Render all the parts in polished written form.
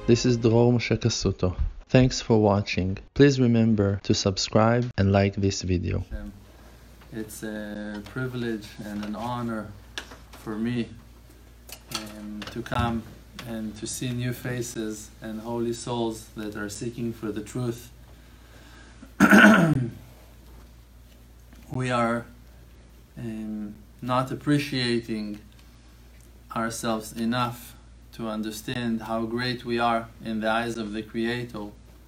This is Dror Moshe Kasuto. Thanks for watching. Please remember to subscribe and like this video. It's a privilege and an honor for me to come and to see new faces and holy souls that are seeking for the truth. We are not appreciating ourselves enough to understand how great we are in the eyes of the Creator.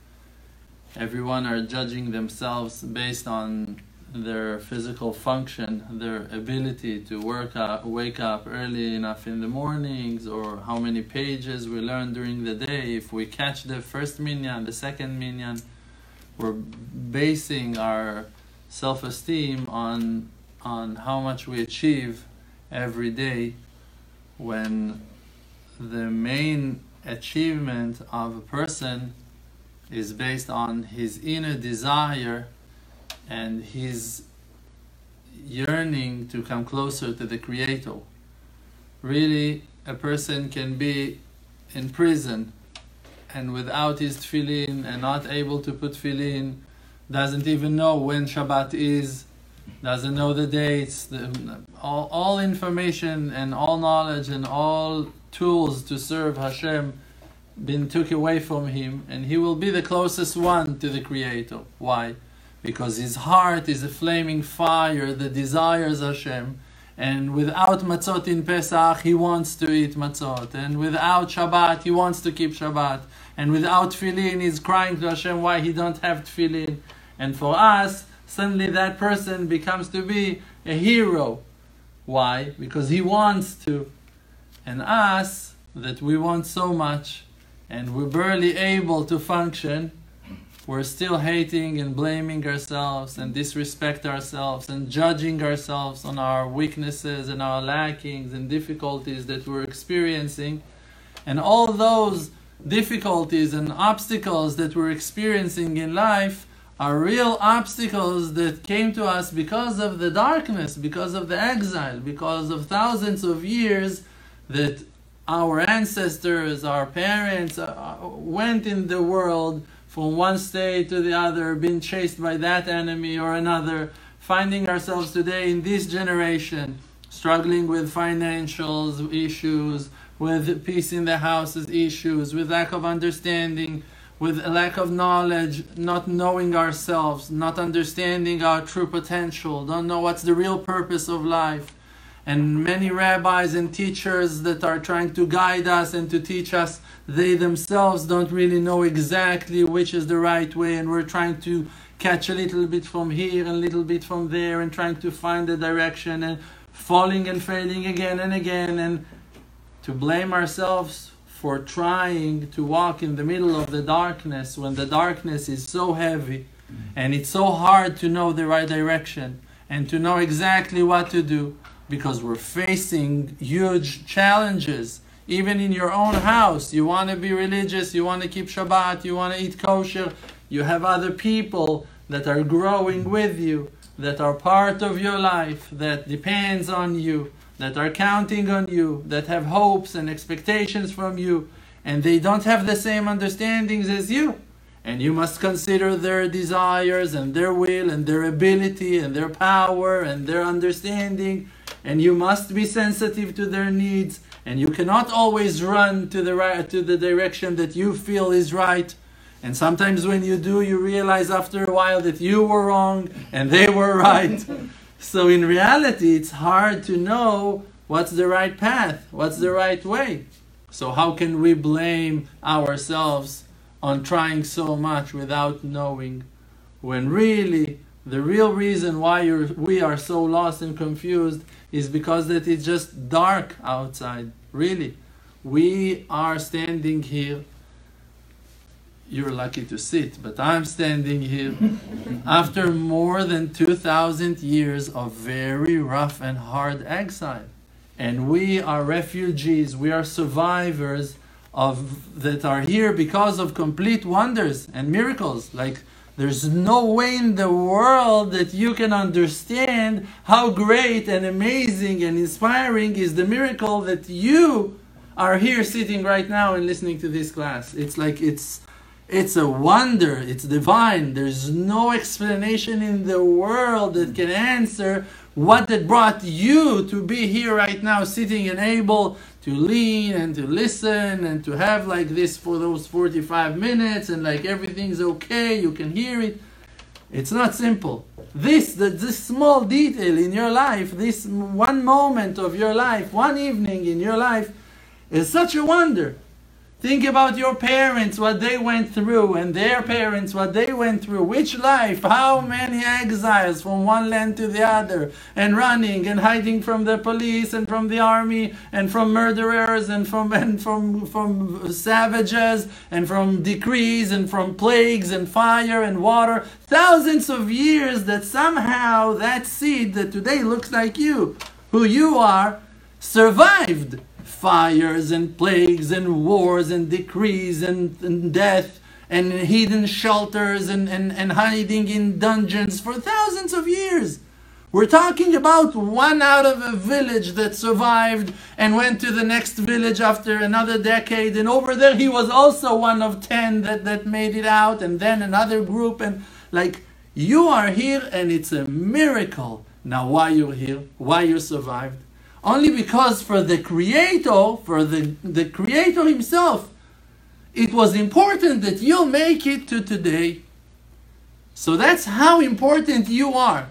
Everyone are judging themselves based on their physical function, their ability to wake up early enough in the mornings, or how many pages we learn during the day. If we catch the first minyan, the second minyan, we're basing our self-esteem on how much we achieve every day, when the main achievement of a person is based on his inner desire and his yearning to come closer to the Creator. Really, a person can be in prison and without his tefillin and not able to put tefillin, doesn't even know when Shabbat is, doesn't know the dates, all information and all knowledge and all tools to serve Hashem been took away from him, and he will be the closest one to the Creator. Why? Because his heart is a flaming fire that desires Hashem, and without matzot in Pesach he wants to eat matzot, and without Shabbat he wants to keep Shabbat, and without tefillin he's crying to Hashem why he don't have tefillin. And for us, suddenly that person becomes to be a hero. Why? Because he wants to. And us, that we want so much, and we're barely able to function, we're still hating and blaming ourselves and disrespect ourselves and judging ourselves on our weaknesses and our lackings and difficulties that we're experiencing. And all those difficulties and obstacles that we're experiencing in life are real obstacles that came to us because of the darkness, because of the exile, because of thousands of years that our ancestors, our parents went in the world from one state to the other, being chased by that enemy or another, finding ourselves today in this generation, struggling with financial issues, with peace in the houses issues, with lack of understanding, with a lack of knowledge, not knowing ourselves, not understanding our true potential, don't know what's the real purpose of life. And many rabbis and teachers that are trying to guide us and to teach us, they themselves don't really know exactly which is the right way, and we're trying to catch a little bit from here and a little bit from there and trying to find the direction and falling and failing again and again, and to blame ourselves for trying to walk in the middle of the darkness when the darkness is so heavy and it's so hard to know the right direction and to know exactly what to do, because we're facing huge challenges. Even in your own house, you want to be religious, you want to keep Shabbat, you want to eat kosher, you have other people that are growing with you, that are part of your life, that depends on you, that are counting on you, that have hopes and expectations from you, and they don't have the same understandings as you. And you must consider their desires and their will and their ability and their power and their understanding, and you must be sensitive to their needs, and you cannot always run to the direction that you feel is right. And sometimes when you do, you realize after a while that you were wrong and they were right. So in reality, it's hard to know what's the right path, what's the right way. So how can we blame ourselves on trying so much without knowing, when really the real reason why we are so lost and confused is because that it's just dark outside. Really, we are standing here. You're lucky to sit, but I'm standing here after more than 2,000 years of very rough and hard exile. And we are refugees, we are survivors that are here because of complete wonders and miracles. Like, there's no way in the world that you can understand how great and amazing and inspiring is the miracle that you are here sitting right now and listening to this class. It's like it's a wonder. It's divine. There's no explanation in the world that can answer what that brought you to be here right now, sitting and able to lean and to listen and to have like this for those 45 minutes and like everything's okay, you can hear it. It's not simple. This small detail in your life, this one moment of your life, one evening in your life, is such a wonder. Think about your parents, what they went through, and their parents, what they went through. Which life, how many exiles from one land to the other, and running and hiding from the police and from the army and from murderers and from savages and from decrees and from plagues and fire and water. Thousands of years that somehow that seed that today looks like you, who you are, survived fires and plagues and wars and decrees and death and hidden shelters and hiding in dungeons for thousands of years. We're talking about one out of a village that survived and went to the next village after another decade, and over there he was also one of 10 that made it out, and then another group, and like you are here and it's a miracle. Now why you're here, why you survived? Only because for the Creator, for the Creator Himself, it was important that you'll make it to today. So that's how important you are.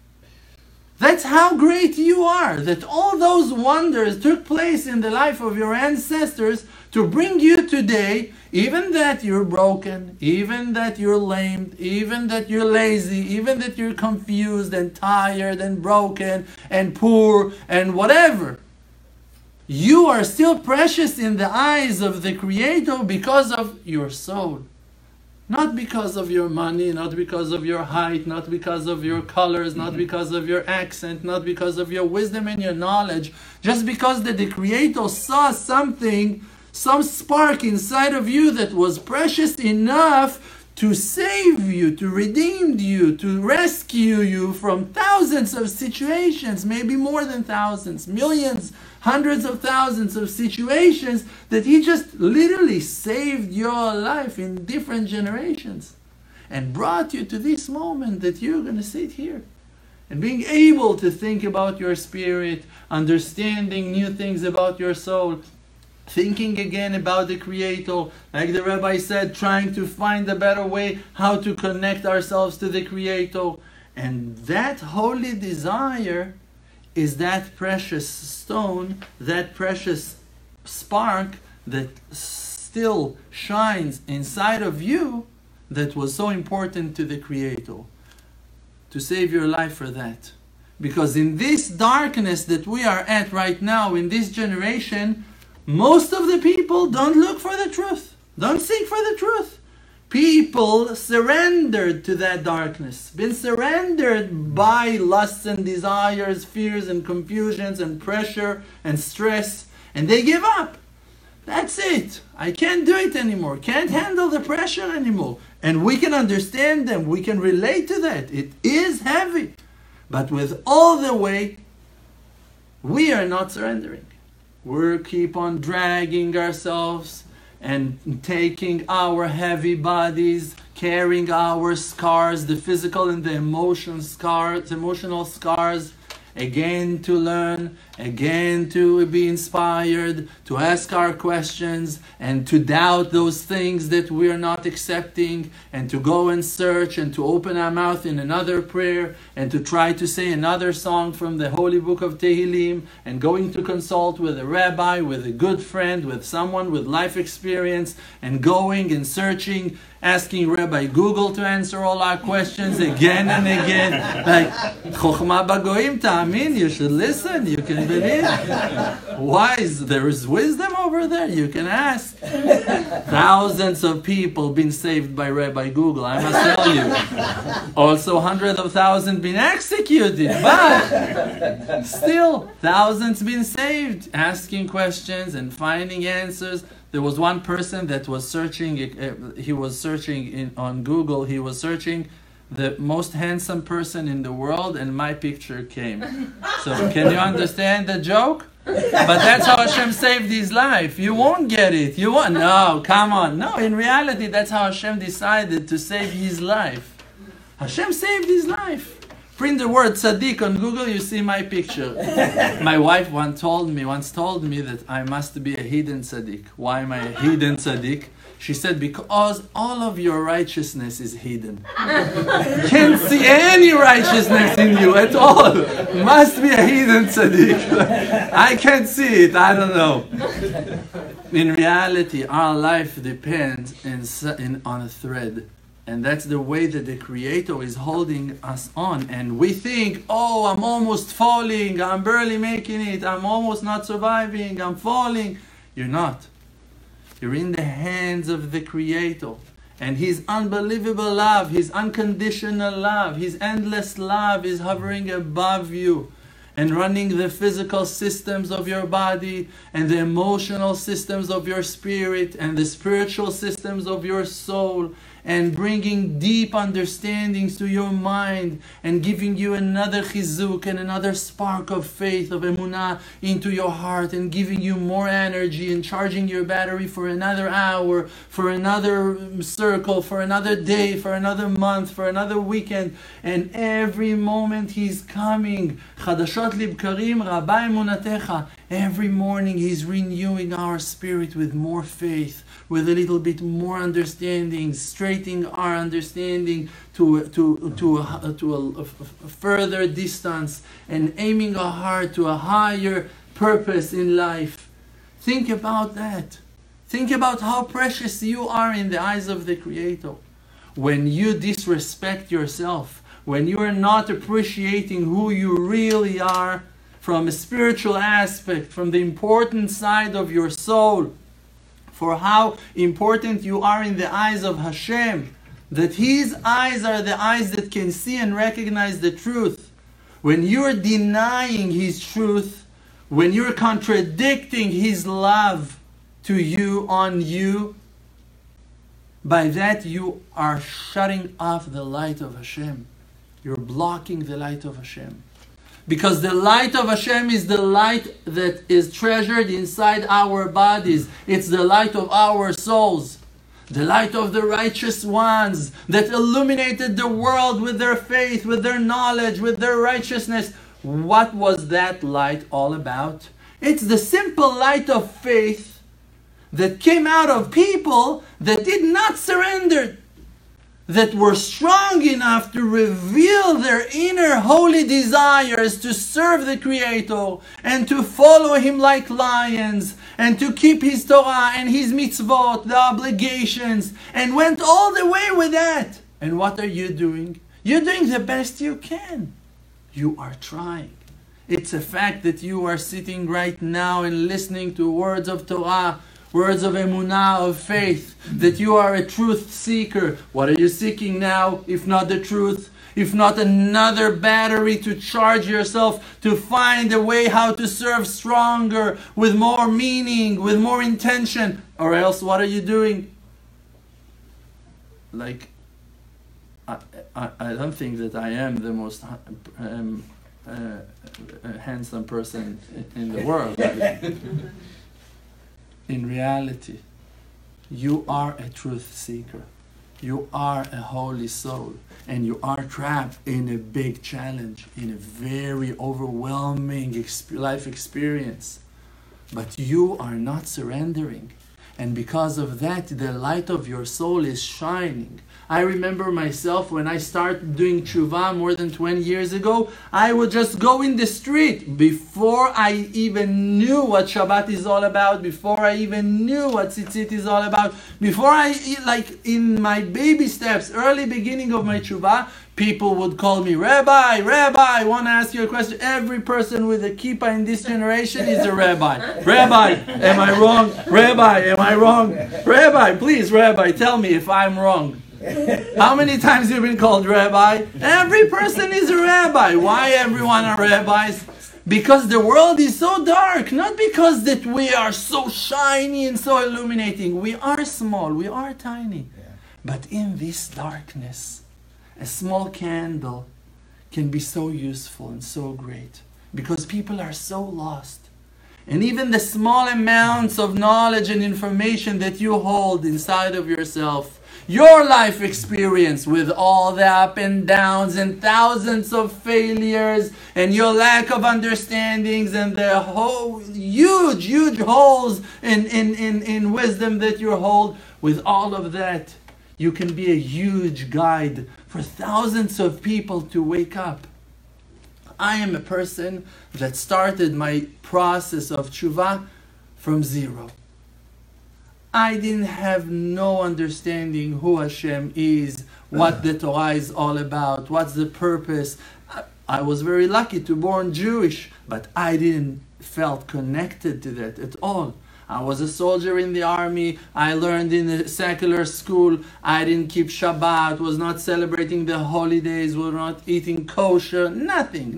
That's how great you are, that all those wonders took place in the life of your ancestors to bring you today, even that you're broken, even that you're lamed, even that you're lazy, even that you're confused and tired and broken and poor and whatever. You are still precious in the eyes of the Creator because of your soul. Not because of your money, not because of your height, not because of your colors, not because of your accent, not because of your wisdom and your knowledge, just because that the Creator saw something, some spark inside of you that was precious enough to save you, to redeem you, to rescue you from thousands of situations, maybe more than thousands, millions, hundreds of thousands of situations that He just literally saved your life in different generations and brought you to this moment that you're going to sit here and being able to think about your spirit, understanding new things about your soul, thinking again about the Creator, like the Rabbi said, trying to find a better way how to connect ourselves to the Creator. And that holy desire is that precious stone, that precious spark that still shines inside of you, that was so important to the Creator, to save your life for that. Because in this darkness that we are at right now, in this generation, most of the people don't look for the truth, don't seek for the truth. People surrendered to that darkness, been surrendered by lusts and desires, fears and confusions and pressure and stress, and they give up. That's it. I can't do it anymore. Can't handle the pressure anymore. And we can understand them. We can relate to that. It is heavy. But with all the weight, we are not surrendering. We keep on dragging ourselves and taking our heavy bodies, carrying our scars, the physical and the emotional scars, again to learn, again to be inspired, to ask our questions, and to doubt those things that we are not accepting, and to go and search, and to open our mouth in another prayer, and to try to say another song from the Holy Book of Tehillim, and going to consult with a rabbi, with a good friend, with someone with life experience, and going and searching, asking Rabbi Google to answer all our questions again and again. Like, Chokhmah Bagoim, Ta'amin, you should listen, you can believe. Wise, there is wisdom over there, you can ask. Thousands of people been saved by Rabbi Google, I must tell you. Also hundreds of thousands been executed, but still thousands been saved, asking questions and finding answers. There was one person that was searching, on Google, he was searching the most handsome person in the world, and my picture came. So can you understand the joke? But that's how Hashem saved his life. You won't get it. You won't. No, come on. No, in reality, that's how Hashem decided to save his life. Hashem saved his life. Print the word tzaddik on Google, you see my picture. My wife once told me that I must be a hidden tzaddik. Why am I a hidden tzaddik? She said, because all of your righteousness is hidden. Can't see any righteousness in you at all. Must be a hidden tzaddik. I can't see it, I don't know. In reality, our life depends on a thread. And that's the way that the Creator is holding us on. And we think, oh, I'm almost falling, I'm barely making it, I'm almost not surviving, I'm falling. You're not. You're in the hands of the Creator. And His unbelievable love, His unconditional love, His endless love is hovering above you and running the physical systems of your body and the emotional systems of your spirit and the spiritual systems of your soul, and bringing deep understandings to your mind and giving you another chizuk and another spark of faith, of emunah into your heart, and giving you more energy and charging your battery for another hour, for another circle, for another day, for another month, for another weekend. And every moment He's coming. Chadashot libkarim rabba emunatecha. Every morning He's renewing our spirit with more faith, with a little bit more understanding, straightening our understanding to a further distance, and aiming our heart to a higher purpose in life. Think about that. Think about how precious you are in the eyes of the Creator. When you disrespect yourself, when you are not appreciating who you really are from a spiritual aspect, from the important side of your soul, for how important you are in the eyes of Hashem, that His eyes are the eyes that can see and recognize the truth. When you're denying His truth, when you're contradicting His love to you, on you, by that you are shutting off the light of Hashem. You're blocking the light of Hashem. Because the light of Hashem is the light that is treasured inside our bodies. It's the light of our souls. The light of the righteous ones that illuminated the world with their faith, with their knowledge, with their righteousness. What was that light all about? It's the simple light of faith that came out of people that did not surrender, that were strong enough to reveal their inner holy desires to serve the Creator and to follow Him like lions and to keep His Torah and His mitzvot, the obligations, and went all the way with that. And what are you doing? You're doing the best you can. You are trying. It's a fact that you are sitting right now and listening to words of Torah, words of emunah, of faith, that you are a truth seeker. What are you seeking now, if not the truth? If not another battery to charge yourself, to find a way how to serve stronger, with more meaning, with more intention? Or else what are you doing? Like, I don't think that I am the most handsome person in the world. In reality, you are a truth seeker. You are a holy soul. And you are trapped in a big challenge, in a very overwhelming life experience. But you are not surrendering. And because of that, the light of your soul is shining. I remember myself when I started doing tshuva more than 20 years ago, I would just go in the street before I even knew what Shabbat is all about, before I even knew what tzitzit is all about, before like in my baby steps, early beginning of my tshuva, people would call me, Rabbi, I want to ask you a question. Every person with a kippah in this generation is a rabbi. Rabbi, am I wrong? Rabbi, am I wrong? Rabbi, please, Rabbi, tell me if I'm wrong. How many times have you been called rabbi? Every person is a rabbi. Why everyone are rabbis? Because the world is so dark. Not because that we are so shiny and so illuminating. We are small, we are tiny. But in this darkness, a small candle can be so useful and so great. Because people are so lost. And even the small amounts of knowledge and information that you hold inside of yourself, your life experience with all the up and downs and thousands of failures and your lack of understandings and the whole huge holes in wisdom that you hold, with all of that, you can be a huge guide for thousands of people to wake up. I am a person that started my process of tshuva from zero. I didn't have no understanding who Hashem is, what the Torah is all about, what's the purpose. I was very lucky to be born Jewish, but I didn't felt connected to that at all. I was a soldier in the army. I learned in a secular school. I didn't keep Shabbat, was not celebrating the holidays, was not eating kosher, nothing.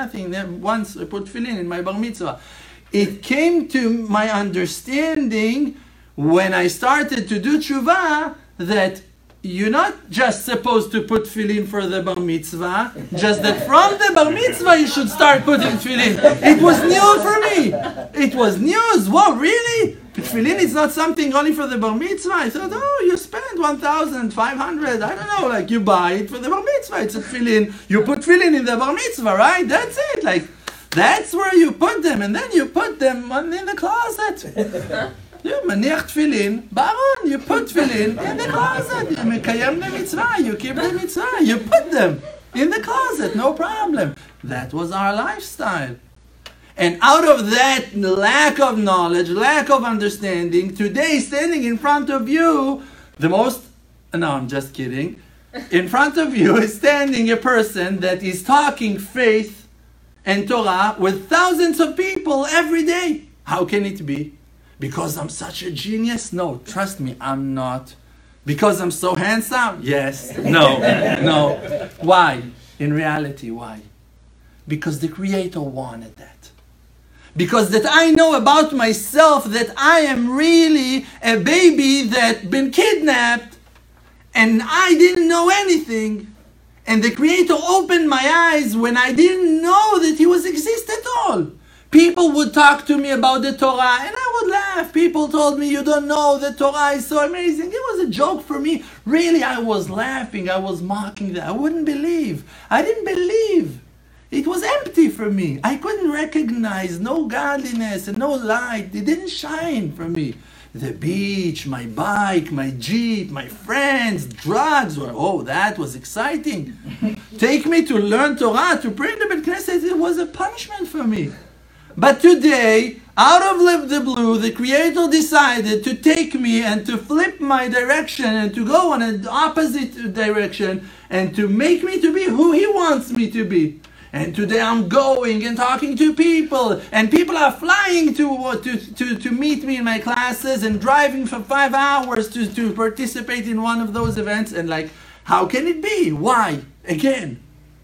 Once I put tefillin in my bar mitzvah. It came to my understanding when I started to do tshuva that you're not just supposed to put tefillin for the bar mitzvah, just that from the bar mitzvah you should start putting tefillin. It was new for me. It was news. Whoa, really? Tefillin is not something only for the bar mitzvah. I thought, oh, you spend 1,500, I don't know, like you buy it for the bar mitzvah. It's a tefillin. You put tefillin in the bar mitzvah, right? That's it. Like, that's where you put them, and then you put them in the closet. You maniach tefillin, baron, you put tefillin in the closet. You mekayem the mitzvah, you keep the mitzvah, you put them in the closet, no problem. That was our lifestyle. And out of that lack of knowledge, lack of understanding, today standing in front of you, no, I'm just kidding. In front of you is standing a person that is talking faith and Torah with thousands of people every day. How can it be? Because I'm such a genius? No, trust me, I'm not. Because I'm so handsome? Yes. No. Why? In reality, why? Because the Creator wanted that. Because that I know about myself that I am really a baby that been kidnapped and I didn't know anything. And the Creator opened my eyes when I didn't know that He was exist at all. People would talk to me about the Torah and I would laugh. People told me, you don't know, the Torah is so amazing. It was a joke for me. Really, I was laughing. I was mocking that. I wouldn't believe. I didn't believe. It was empty for me. I couldn't recognize no godliness and no light. It didn't shine for me. The beach, my bike, my Jeep, my friends, drugs. That was exciting. Take me to learn Torah, to pray in the Bet Knesset. It was a punishment for me. But today, out of the blue, the Creator decided to take me and to flip my direction and to go in an opposite direction and to make me to be who He wants me to be. And today I'm going and talking to people, and people are flying to meet me in my classes and driving for 5 hours to participate in one of those events. And like, how can it be? Why? Again,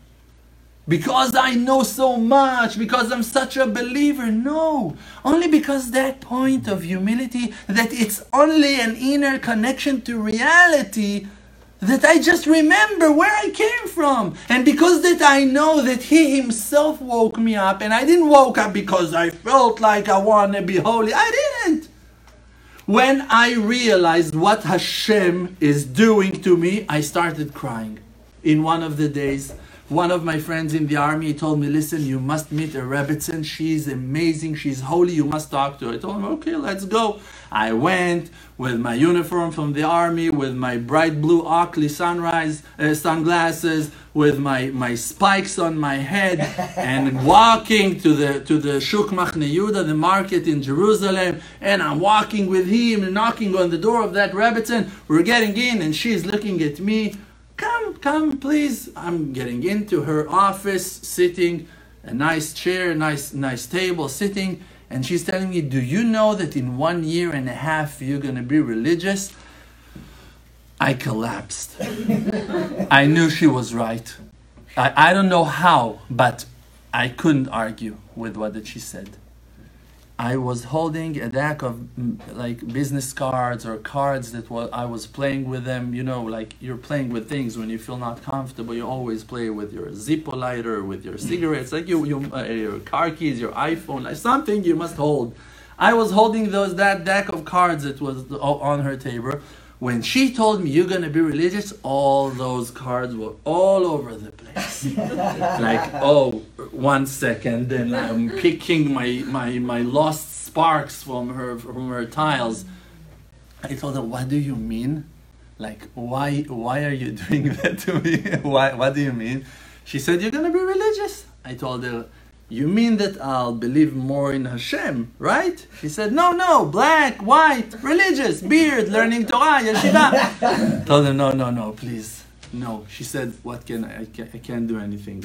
because I know so much, because I'm such a believer. No, only because that point of humility, that it's only an inner connection to reality, that I just remember where I came from. And because that I know that He Himself woke me up, and I didn't woke up because I felt like I want to be holy. I didn't. When I realized what Hashem is doing to me, I started crying. In one of the days, one of my friends in the army told me, listen, you must meet a Rebbetzin. She's amazing. She's holy. You must talk to her. I told him, okay, let's go. I went with my uniform from the army, with my bright blue Oakley sunglasses, with my spikes on my head, and walking to the Shuk Machne Yehuda, the market in Jerusalem. And I'm walking with him and knocking on the door of that Rebbetzin. We're getting in, and she's looking at me. Come, please. I'm getting into her office, sitting, a nice chair, nice table, sitting, and she's telling me, do you know that in 1.5 years you're going to be religious? I collapsed. I knew she was right. I don't know how, but I couldn't argue with what that she said. I was holding a deck of like business cards or cards that I was playing with them. You know, like you're playing with things when you feel not comfortable. You always play with your Zippo lighter, with your cigarettes, like your car keys, your iPhone, like something you must hold. I was holding that deck of cards that was on her table. When she told me, you're going to be religious, all those cards were all over the place. Like, oh, 1 second, and I'm picking my lost sparks from her tiles. I told her, what do you mean? Like, why are you doing that to me? What do you mean? She said, you're going to be religious. I told her, you mean that I'll believe more in Hashem, right? She said, no, black, white, religious, beard, learning Torah, yeshiva. Told her, no, please, no. She said, I can't do anything.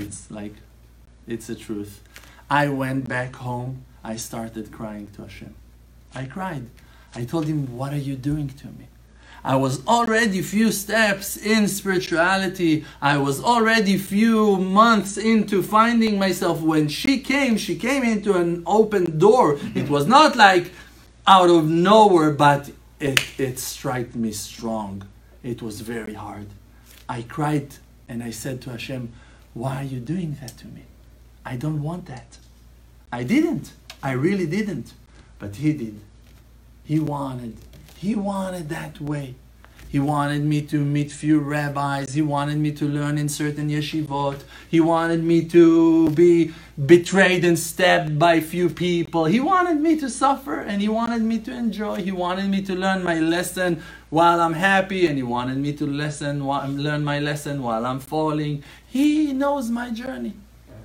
It's the truth. I went back home. I started crying to Hashem. I cried. I told him, what are you doing to me? I was already few steps in spirituality. I was already few months into finding myself. When she came into an open door. It was not like out of nowhere, but it struck me strong. It was very hard. I cried and I said to Hashem, why are you doing that to me? I don't want that. I didn't. I really didn't. But He did. He wanted that way. He wanted me to meet few rabbis. He wanted me to learn in certain yeshivot. He wanted me to be betrayed and stabbed by few people. He wanted me to suffer and He wanted me to enjoy. He wanted me to learn my lesson while I'm happy, and He wanted me to learn my lesson while I'm falling. He knows my journey.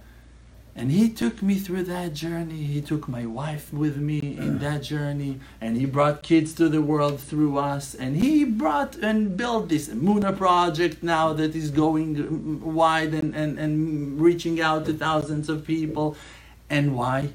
And He took me through that journey. He took my wife with me in that journey. And He brought kids to the world through us. And He brought and built this Emunah project now that is going wide and reaching out to thousands of people. And why?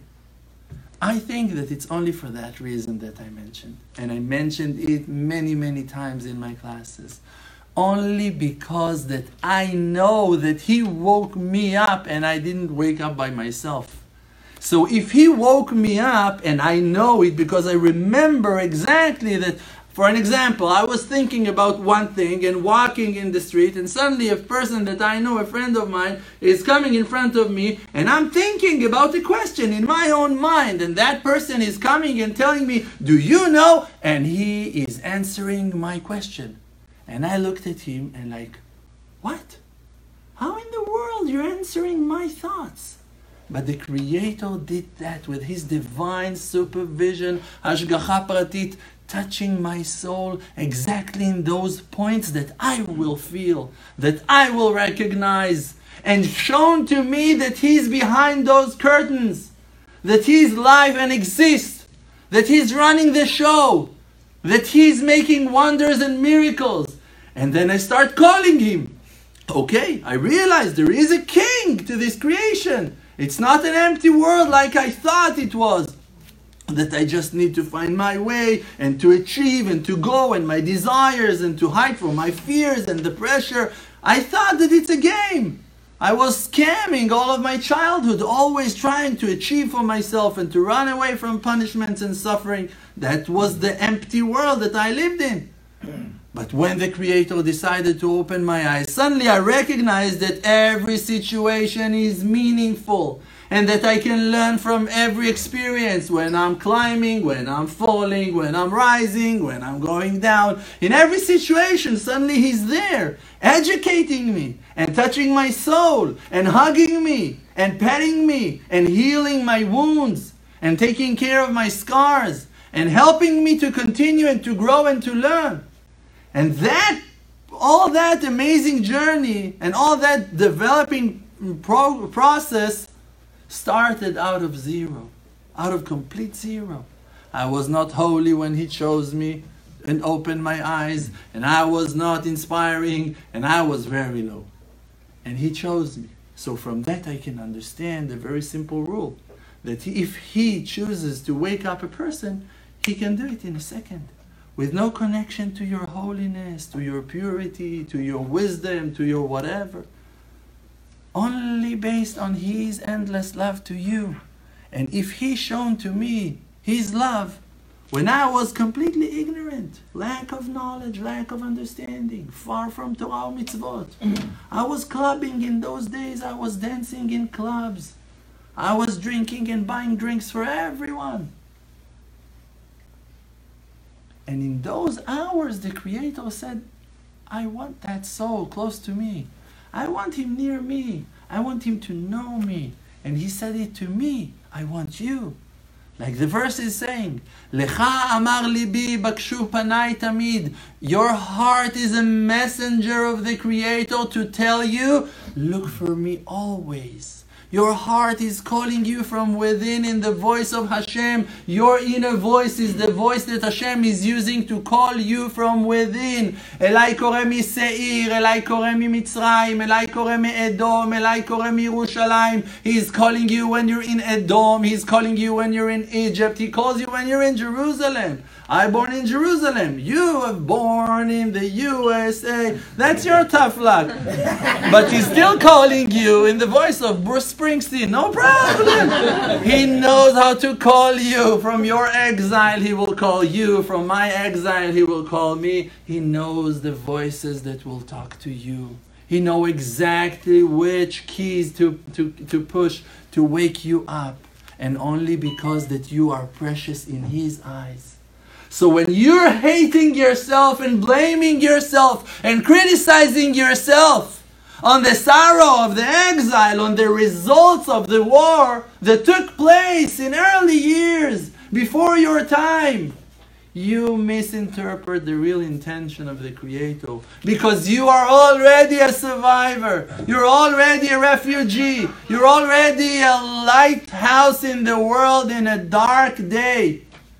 I think that it's only for that reason that I mentioned. And I mentioned it many, many times in my classes. Only because that I know that He woke me up and I didn't wake up by myself. So if He woke me up, and I know it because I remember exactly that, for an example, I was thinking about one thing and walking in the street, and suddenly a person that I know, a friend of mine, is coming in front of me, and I'm thinking about a question in my own mind, and that person is coming and telling me, do you know? And he is answering my question. And I looked at him and like, what? How in the world you're answering my thoughts? But the Creator did that with His divine supervision, Hashgacha Pratit, touching my soul exactly in those points that I will feel, that I will recognize, and shown to me that He's behind those curtains, that He's live and exists, that He's running the show, that He's making wonders and miracles. And then I start calling Him. Okay, I realize there is a king to this creation. It's not an empty world like I thought it was. That I just need to find my way and to achieve and to go, and my desires, and to hide from my fears and the pressure. I thought that it's a game. I was scamming all of my childhood, always trying to achieve for myself and to run away from punishments and suffering. That was the empty world that I lived in. But when the Creator decided to open my eyes, suddenly I recognized that every situation is meaningful, and that I can learn from every experience, when I'm climbing, when I'm falling, when I'm rising, when I'm going down. In every situation, suddenly He's there, educating me, and touching my soul, and hugging me, and petting me, and healing my wounds, and taking care of my scars, and helping me to continue and to grow and to learn. And all that amazing journey and all that developing process started out of zero, out of complete zero. I was not holy when He chose me and opened my eyes, and I was not inspiring, and I was very low. And He chose me. So from that I can understand a very simple rule, that if He chooses to wake up a person, He can do it in a second, with no connection to your holiness, to your purity, to your wisdom, to your whatever. Only based on His endless love to you. And if He shown to me His love, when I was completely ignorant, lack of knowledge, lack of understanding, far from Torah mitzvot. I was clubbing in those days, I was dancing in clubs. I was drinking and buying drinks for everyone. And in those hours, the Creator said, I want that soul close to me. I want him near me. I want him to know me. And he said it to me, I want you. Like the verse is saying, Lecha amar libi bakshu panai tamid. Your heart is a messenger of the Creator to tell you, look for me always. Your heart is calling you from within in the voice of Hashem. Your inner voice is the voice that Hashem is using to call you from within. Elai kore mi Seir, Elai kore mi Mitzrayim, Elai kore mi Edom, Elai kore mi Yerushalayim. He is calling you when you're in Edom. He's calling you when you're in Egypt. He calls you when you're in Jerusalem. I born in Jerusalem. You are born in the USA. That's your tough luck. But he's still calling you in the voice of Bruce Springsteen. No problem. He knows how to call you. From your exile, he will call you. From my exile, he will call me. He knows the voices that will talk to you. He knows exactly which keys to push to wake you up. And only because that you are precious in his eyes. So when you're hating yourself and blaming yourself and criticizing yourself on the sorrow of the exile, on the results of the war that took place in early years before your time, you misinterpret the real intention of the Creator. Because you are already a survivor. You're already a refugee. You're already a lighthouse in the world in a dark day.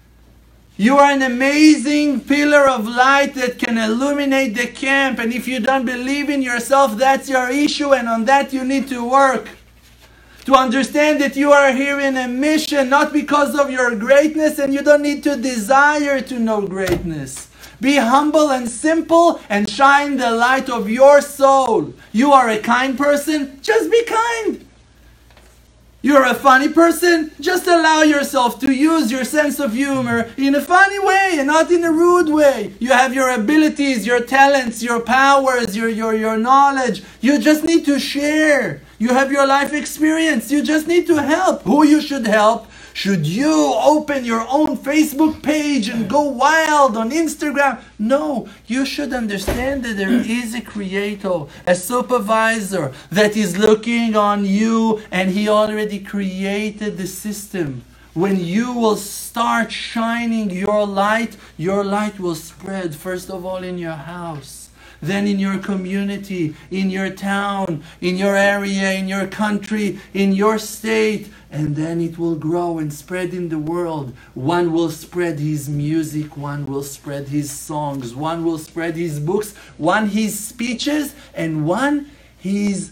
You are an amazing pillar of light that can illuminate the camp. And if you don't believe in yourself, that's your issue. And on that you need to work. To understand that you are here in a mission, not because of your greatness. And you don't need to desire to know greatness. Be humble and simple and shine the light of your soul. You are a kind person, just be kind. You're a funny person, just allow yourself to use your sense of humor in a funny way and not in a rude way. You have your abilities, your talents, your powers, your knowledge. You just need to share. You have your life experience. You just need to help. Who you should help? Should you open your own Facebook page and go wild on Instagram? No, you should understand that there is a Creator, a supervisor that is looking on you, and he already created the system. When you will start shining your light will spread first of all in your house. Then in your community, in your town, in your area, in your country, in your state. And then it will grow and spread in the world. One will spread his music, one will spread his songs, one will spread his books, one his speeches, and one his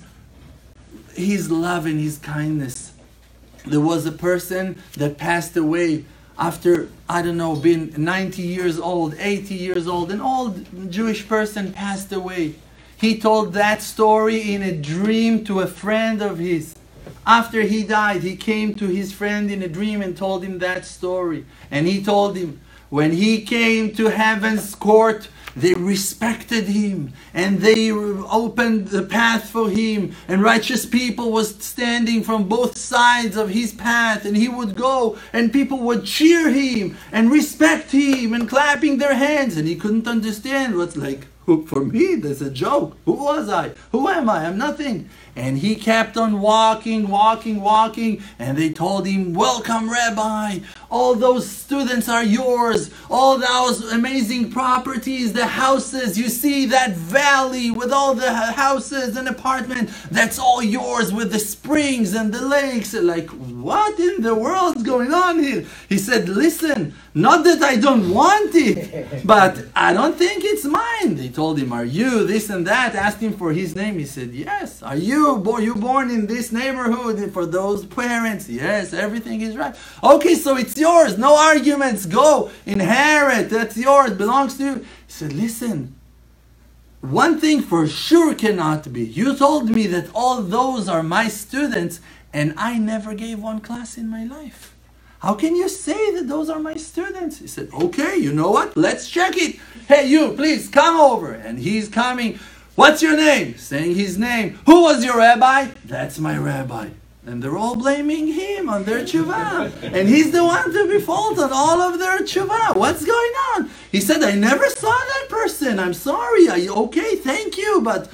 love and his kindness. There was a person that passed away after, being 90 years old, 80 years old. An old Jewish person passed away. He told that story in a dream to a friend of his. After he died, he came to his friend in a dream and told him that story. And he told him, when he came to heaven's court, they respected him and they opened the path for him, and righteous people was standing from both sides of his path, and he would go and people would cheer him and respect him and clapping their hands, and he couldn't understand what's like, for me, that's a joke. Who was I? Who am I? I'm nothing. And he kept on walking, and they told him, welcome, Rabbi. All those students are yours. All those amazing properties, the houses, you see that valley with all the houses and apartments, that's all yours with the springs and the lakes. Like, what in the world's going on here? He said, listen, not that I don't want it, but I don't think it's mine. They told him, are you this and that? Asked him for his name. He said, yes. Are you born in this neighborhood for those parents? Yes, everything is right. Okay, so it's yours. No arguments. Go, inherit. That's yours. Belongs to you. He said, listen, one thing for sure cannot be. You told me that all those are my students, and I never gave one class in my life. How can you say that those are my students? He said, okay, you know what? Let's check it. Hey, you, please come over. And he's coming. What's your name? Saying his name. Who was your rabbi? That's my rabbi. And they're all blaming him on their tshuva. And he's the one to be fault on all of their tshuva. What's going on? He said, I never saw that person. I'm sorry. Okay, thank you. But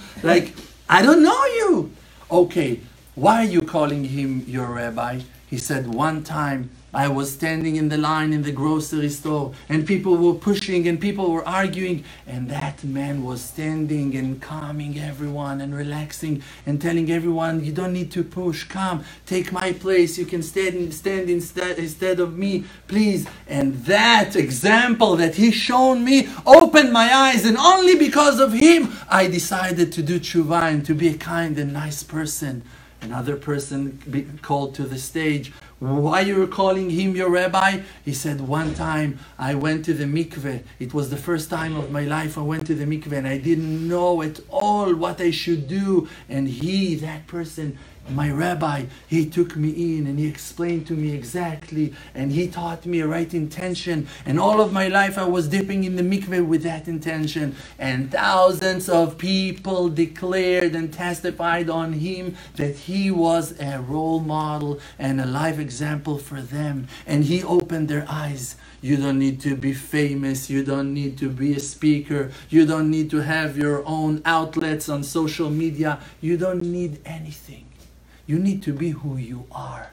I don't know you. Okay, why are you calling him your rabbi? He said, one time I was standing in the line in the grocery store and people were pushing and people were arguing, and that man was standing and calming everyone and relaxing and telling everyone, you don't need to push, come, take my place, you can stand instead of me, please. And that example that he shown me opened my eyes, and only because of him I decided to do tshuva and to be a kind and nice person. Another person called to the stage. Why you were calling him your rabbi? He said, one time I went to the mikveh. It was the first time of my life I went to the mikveh and I didn't know at all what I should do. And that person, my rabbi, he took me in and he explained to me exactly, and he taught me a right intention, and all of my life I was dipping in the mikveh with that intention, and thousands of people declared and testified on him that he was a role model and a life example for them, and he opened their eyes. You don't need to be famous, you don't need to be a speaker, you don't need to have your own outlets on social media, you don't need anything. You need to be who you are.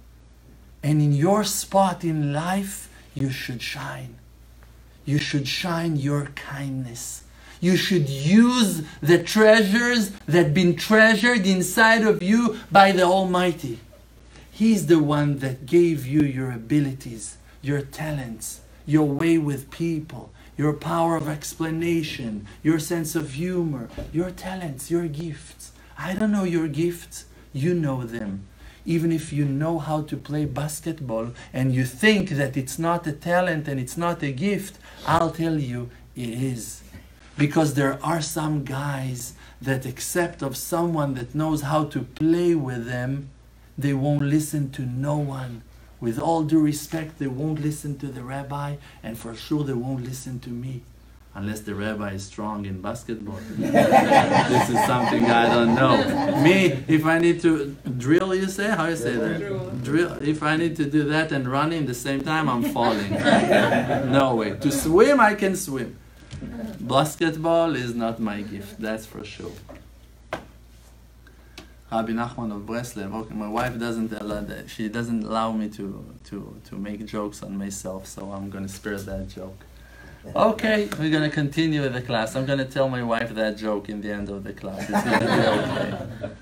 And in your spot in life, you should shine. You should shine your kindness. You should use the treasures that have been treasured inside of you by the Almighty. He's the one that gave you your abilities, your talents, your way with people, your power of explanation, your sense of humor, your talents, your gifts. I don't know your gifts. You know them. Even if you know how to play basketball and you think that it's not a talent and it's not a gift, I'll tell you it is. Because there are some guys that accept of someone that knows how to play with them, they won't listen to no one. With all due respect, they won't listen to the rabbi, and for sure they won't listen to me. Unless the rabbi is strong in basketball. This is something I don't know. Me, if I need to drill, you say? How you say that? Drill. If I need to do that and run in the same time, I'm falling. No way. To swim, I can swim. Basketball is not my gift, that's for sure. Rabbi Nachman of Breslev, my wife doesn't allow me to make jokes on myself, so I'm going to spare that joke. Okay, we're going to continue with the class. I'm going to tell my wife that joke in the end of the class. It's going to be okay.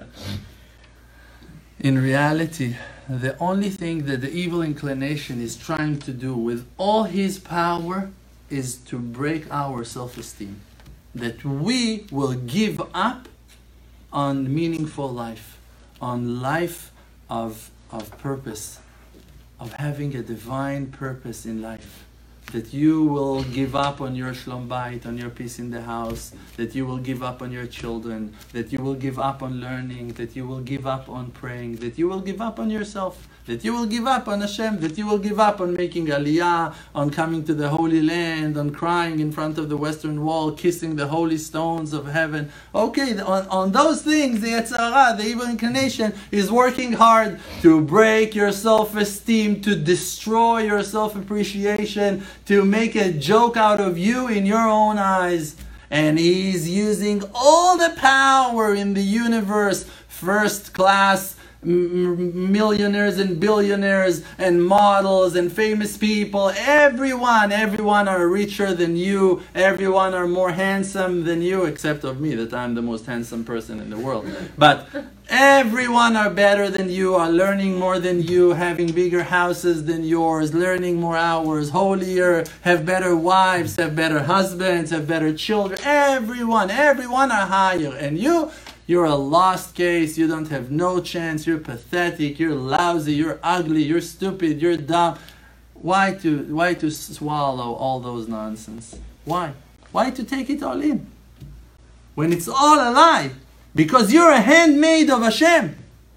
In reality, the only thing that the evil inclination is trying to do with all his power is to break our self-esteem. That we will give up on meaningful life, on life of purpose, of having a divine purpose in life. That you will give up on your shlom bayit, on your peace in the house, that you will give up on your children, that you will give up on learning, that you will give up on praying, that you will give up on yourself, that you will give up on Hashem, that you will give up on making aliyah, on coming to the Holy Land, on crying in front of the Western Wall, kissing the holy stones of heaven. Okay, on those things, the Yetzer Hara, the evil inclination, is working hard to break your self-esteem, to destroy your self-appreciation, to make a joke out of you in your own eyes. And he's using all the power in the universe, first class millionaires and billionaires and models and famous people, everyone are richer than you, everyone are more handsome than you, except of me, that I'm the most handsome person in the world. But everyone are better than you, are learning more than you, having bigger houses than yours, learning more hours, holier, have better wives, have better husbands, have better children. Everyone are higher. And you're a lost case, you don't have no chance, you're pathetic, you're lousy, you're ugly, you're stupid, you're dumb. Why to swallow all those nonsense? Why? Why to take it all in? When it's all a lie. Because you're a handmaid of Hashem.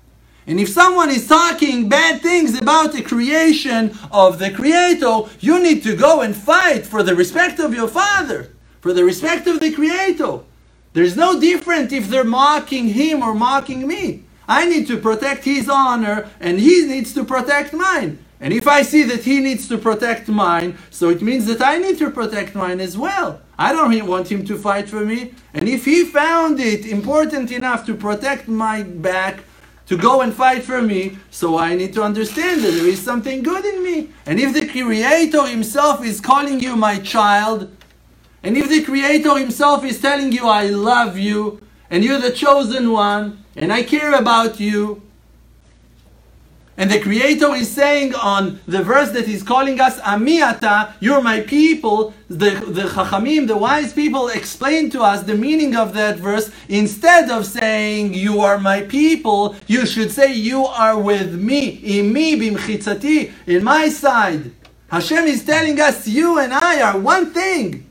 And if someone is talking bad things about the creation of the Creator, you need to go and fight for the respect of your Father, for the respect of the Creator. There's no difference if they're mocking him or mocking me. I need to protect his honor and he needs to protect mine. And if I see that he needs to protect mine, so it means that I need to protect mine as well. I don't want him to fight for me. And if he found it important enough to protect my back, to go and fight for me, so I need to understand that there is something good in me. And if the Creator himself is calling you my child, and if the Creator himself is telling you, I love you, and you're the chosen one, and I care about you, and the Creator is saying on the verse that he's calling us, Ami ata, you're my people, the Chachamim, the wise people, explain to us the meaning of that verse. Instead of saying, you are my people, you should say, you are with me, imi bimchitzati, in my side. Hashem is telling us, you and I are one thing.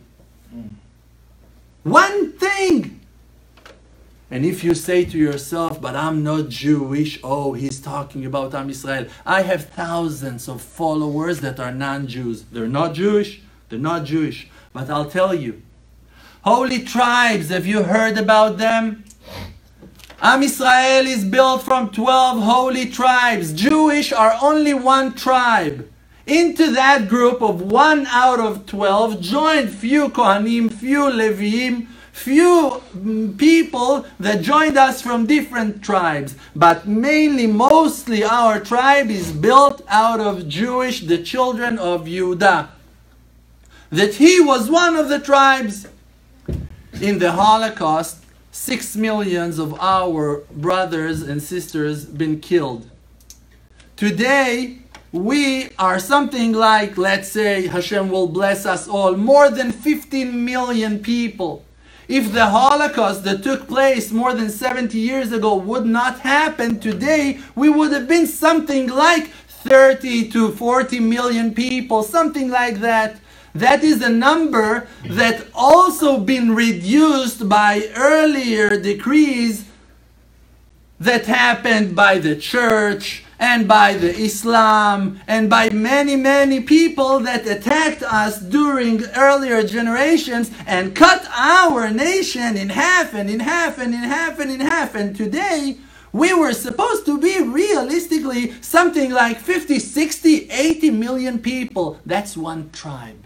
One thing. And if you say to yourself, but I'm not Jewish, oh, he's talking about Am Yisrael. I have thousands of followers that are non-Jews. They're not Jewish, they're not Jewish. But I'll tell you, holy tribes, have you heard about them? Am Yisrael is built from 12 holy tribes. Jewish are only one tribe. Into that group of 1 out of 12 joined few Kohanim, few Leviim, few people that joined us from different tribes. But mostly our tribe is built out of Jewish, the children of Yehuda. That he was one of the tribes. In the Holocaust, 6 million of our brothers and sisters been killed. Today, we are something like, let's say, Hashem will bless us all, more than 15 million people. If the Holocaust that took place more than 70 years ago would not happen today, we would have been something like 30 to 40 million people, something like that. That is a number that also been reduced by earlier decrees that happened by the church and by the Islam and by many people that attacked us during earlier generations and cut our nation in half and in half and in half and in half. And today we were supposed to be realistically something like 50, 60, 80 million people. That's one tribe.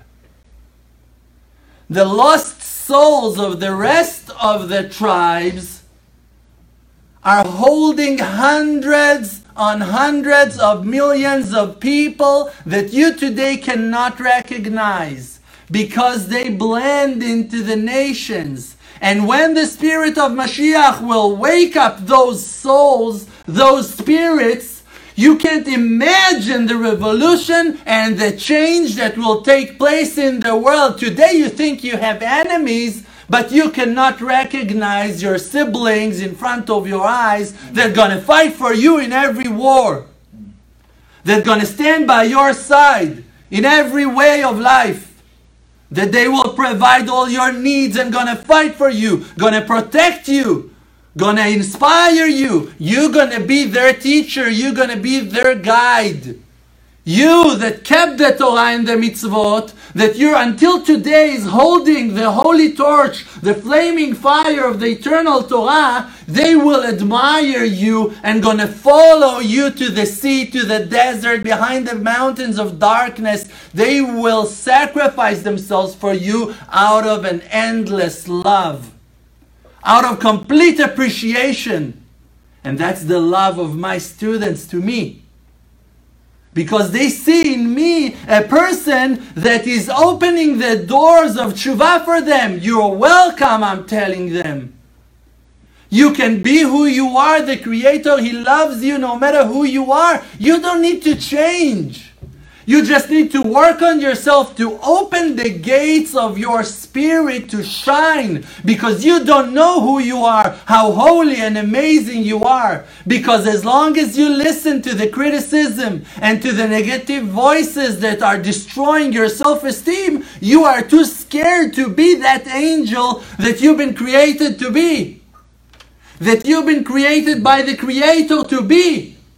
The lost souls of the rest of the tribes are holding hundreds on hundreds of millions of people that you today cannot recognize because they blend into the nations. And when the spirit of Mashiach will wake up those souls, those spirits, you can't imagine the revolution and the change that will take place in the world. Today you think you have enemies, but you cannot recognize your siblings in front of your eyes. They're going to fight for you in every war. They're going to stand by your side in every way of life. That they will provide all your needs and going to fight for you, going to protect you, going to inspire you. You're going to be their teacher. You're going to be their guide. You that kept the Torah and the mitzvot, that you're until today is holding the holy torch, the flaming fire of the eternal Torah, they will admire you and gonna follow you to the sea, to the desert, behind the mountains of darkness. They will sacrifice themselves for you out of an endless love, out of complete appreciation. And that's the love of my students to me. Because they see in me a person that is opening the doors of tshuva for them. You're welcome, I'm telling them. You can be who you are. The Creator, He loves you no matter who you are. You don't need to change. You just need to work on yourself to open the gates of your spirit to shine. Because you don't know who you are, how holy and amazing you are. Because as long as you listen to the criticism and to the negative voices that are destroying your self-esteem, you are too scared to be that angel that you've been created to be. That you've been created by the Creator to be.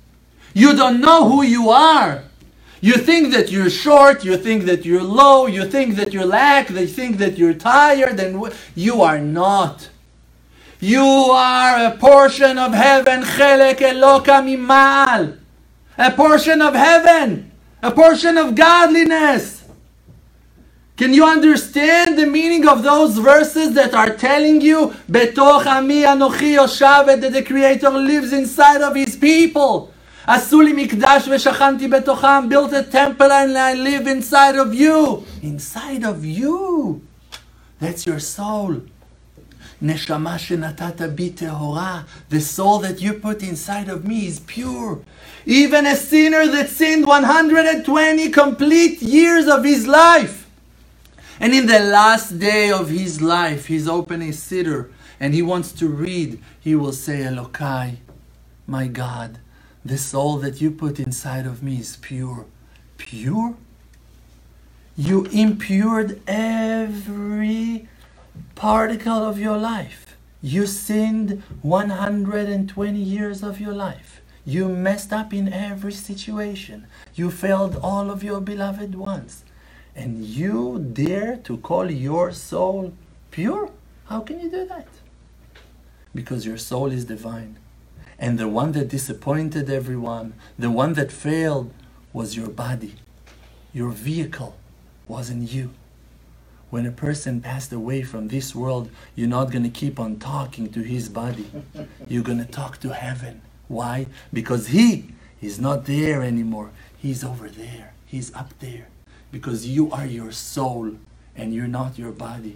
You don't know who you are. You think that you're short, you think that you're low, you think that you lack, you think that you're tired, and you are not. You are a portion of heaven, chelek eloka mimal. A portion of heaven, a portion of godliness. Can you understand the meaning of those verses that are telling you, Betoch ami anochi yoshavet, that the Creator lives inside of His people? Asuli mikdash v'shachanti betocham, built a temple and I live inside of you. Inside of you. That's your soul. Neshama shenatata bi tehora. The soul that you put inside of me is pure. Even a sinner that sinned 120 complete years of his life. And in the last day of his life, he's opening Siddur and he wants to read. He will say, Elokai, my God, the soul that you put inside of me is pure. Pure? You impured every particle of your life. You sinned 120 years of your life. You messed up in every situation. You failed all of your beloved ones. And you dare to call your soul pure? How can you do that? Because your soul is divine. And the one that disappointed everyone, the one that failed, was your body. Your vehicle wasn't you. When a person passed away from this world, you're not going to keep on talking to his body. You're going to talk to heaven. Why? Because he is not there anymore. He's over there. He's up there. Because you are your soul and you're not your body.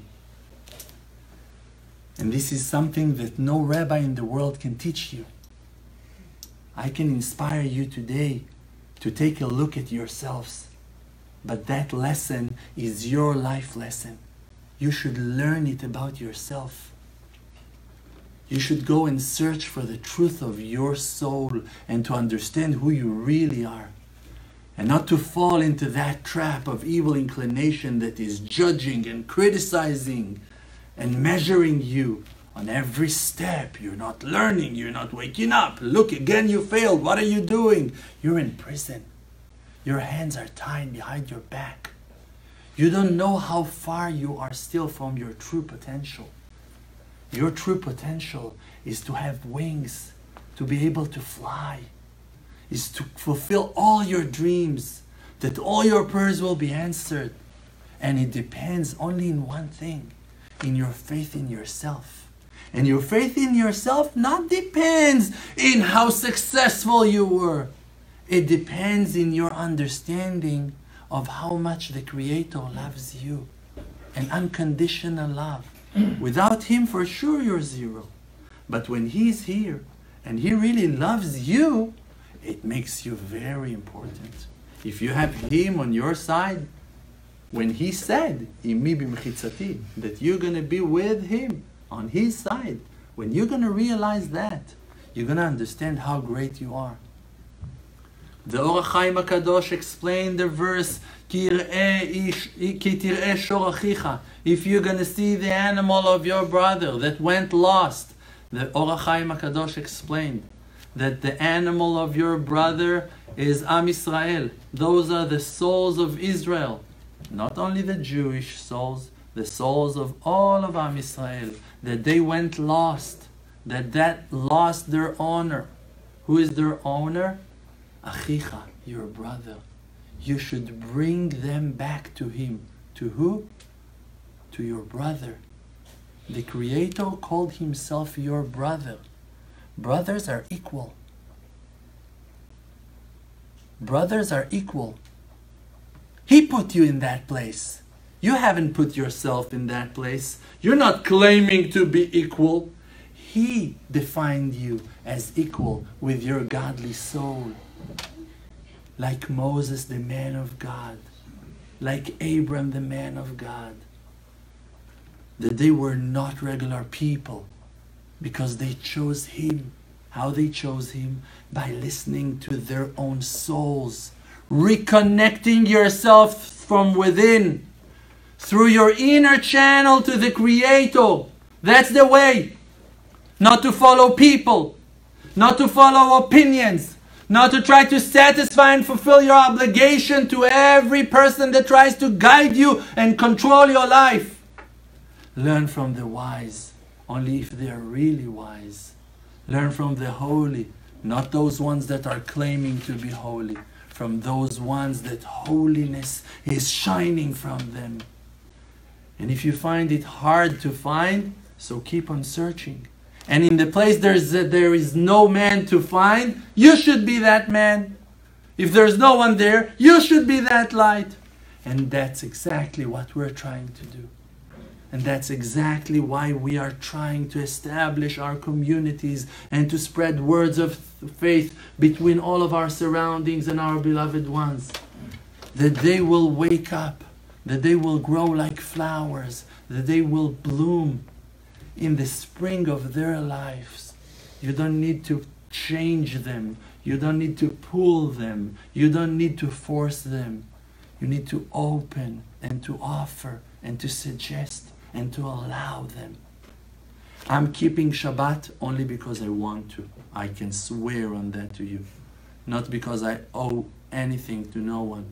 And this is something that no rabbi in the world can teach you. I can inspire you today to take a look at yourselves. But that lesson is your life lesson. You should learn it about yourself. You should go and search for the truth of your soul and to understand who you really are. And not to fall into that trap of evil inclination that is judging and criticizing and measuring you on every step. You're not learning, you're not waking up. Look, again you failed. What are you doing? You're in prison. Your hands are tied behind your back. You don't know how far you are still from your true potential. Your true potential is to have wings, to be able to fly, is to fulfill all your dreams, that all your prayers will be answered. And it depends only in one thing, in your faith in yourself. And your faith in yourself not depends in how successful you were. It depends in your understanding of how much the Creator loves you. An unconditional love. Without Him, for sure you're zero. But when He's here and He really loves you, it makes you very important. If you have Him on your side, when He said, "Imi b'mechitzati," that you're going to be with Him on His side, when you're going to realize that, you're going to understand how great you are. The Or HaChaim HaKadosh explained the verse, Ki tir'eh shor achicha. If you're going to see the animal of your brother that went lost, the Or HaChaim HaKadosh explained that the animal of your brother is Am Yisrael. Those are the souls of Israel. Not only the Jewish souls, the souls of all of Am Yisrael. That they went lost. That lost their owner. Who is their owner? Achicha, your brother. You should bring them back to Him. To who? To your brother. The Creator called Himself your brother. Brothers are equal. Brothers are equal. He put you in that place. You haven't put yourself in that place. You're not claiming to be equal. He defined you as equal with your godly soul. Like Moses, the man of God. Like Abram, the man of God. That they were not regular people because they chose Him. How they chose Him? By listening to their own souls. Reconnecting yourself from within. Through your inner channel to the Creator. That's the way. Not to follow people. Not to follow opinions. not to try to satisfy and fulfill your obligation to every person that tries to guide you and control your life. Learn from the wise, only if they are really wise. Learn from the holy, not those ones that are claiming to be holy, from those ones that holiness is shining from them. And if you find it hard to find, so keep on searching. And in the place there is no man to find, you should be that man. If there's no one there, you should be that light. And that's exactly what we're trying to do. And that's exactly why we are trying to establish our communities and to spread words of faith between all of our surroundings and our beloved ones. That they will wake up, that they will grow like flowers, that they will bloom in the spring of their lives. You don't need to change them. You don't need to pull them. You don't need to force them. You need to open and to offer and to suggest and to allow them. I'm keeping Shabbat only because I want to. I can swear on that to you. Not because I owe anything to no one.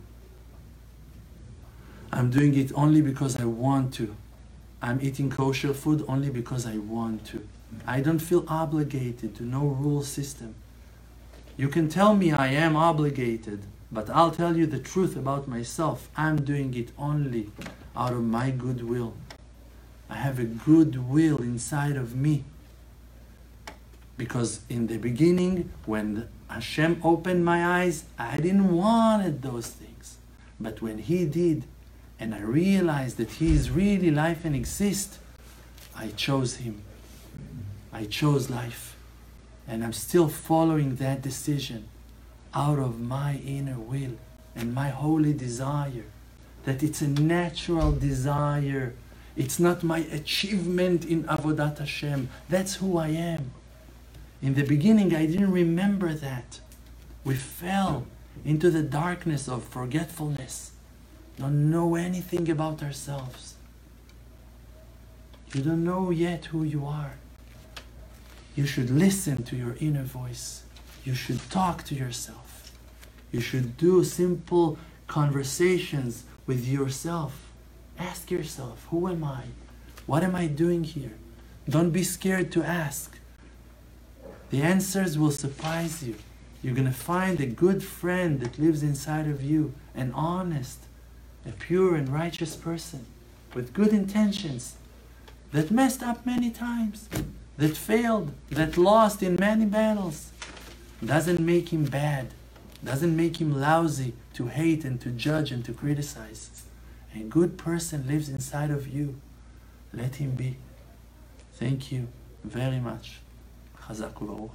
I'm doing it only because I want to. I'm eating kosher food only because I want to. I don't feel obligated to no rule system. You can tell me I am obligated, but I'll tell you the truth about myself. I'm doing it only out of my goodwill. I have a good will inside of me. Because in the beginning, when Hashem opened my eyes, I didn't want those things. But when He did, and I realized that He is really life and exists, I chose Him. I chose life. And I'm still following that decision out of my inner will and my holy desire. That it's a natural desire. It's not my achievement in Avodat Hashem. That's who I am. In the beginning, I didn't remember that. We fell into the darkness of forgetfulness. Don't know anything about ourselves. You don't know yet who you are. You should listen to your inner voice. You should talk to yourself. You should do simple conversations with yourself. Ask yourself, who am I? What am I doing here? Don't be scared to ask. The answers will surprise you. You're going to find a good friend that lives inside of you, an honest, a pure and righteous person with good intentions, that messed up many times, that failed, that lost in many battles. Doesn't make him bad, doesn't make him lousy to hate and to judge and to criticize. A good person lives inside of you. Let him be. Thank you very much. Chazak u'baruch.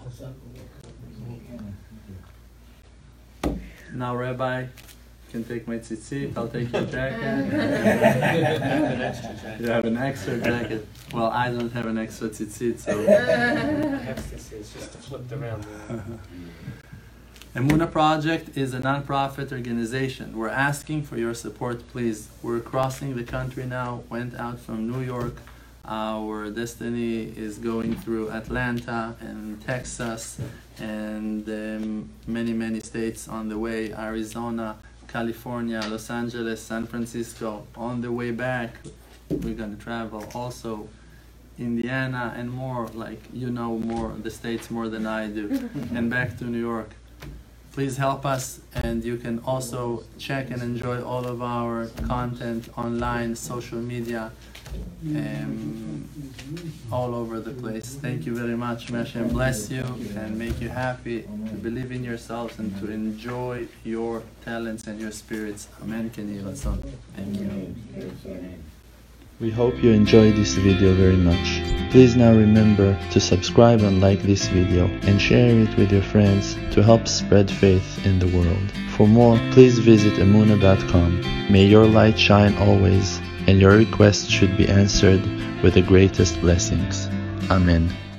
Now, Rabbi, you can take my tzitzit. I'll take your jacket. You have an extra jacket. Well, I don't have an extra tzitzit, so. I have tzitzit. It's just flipped around. Emunah Project is a non-profit organization. We're asking for your support, please. We're crossing the country now, went out from New York. Our destiny is going through Atlanta and Texas and many, many states on the way. Arizona, California, Los Angeles, San Francisco. On the way back, we're going to travel also Indiana and more, like you know more, the states more than I do, and back to New York. Please help us, and you can also check and enjoy all of our content online, social media, all over the place. Thank you very much. May Hashem bless you and make you happy to believe in yourselves and to enjoy your talents and your spirits. Amen. Thank you. We hope you enjoyed this video very much. Please now remember to subscribe and like this video and share it with your friends to help spread faith in the world. For more, please visit emunah.com. May your light shine always, and your requests should be answered with the greatest blessings. Amen.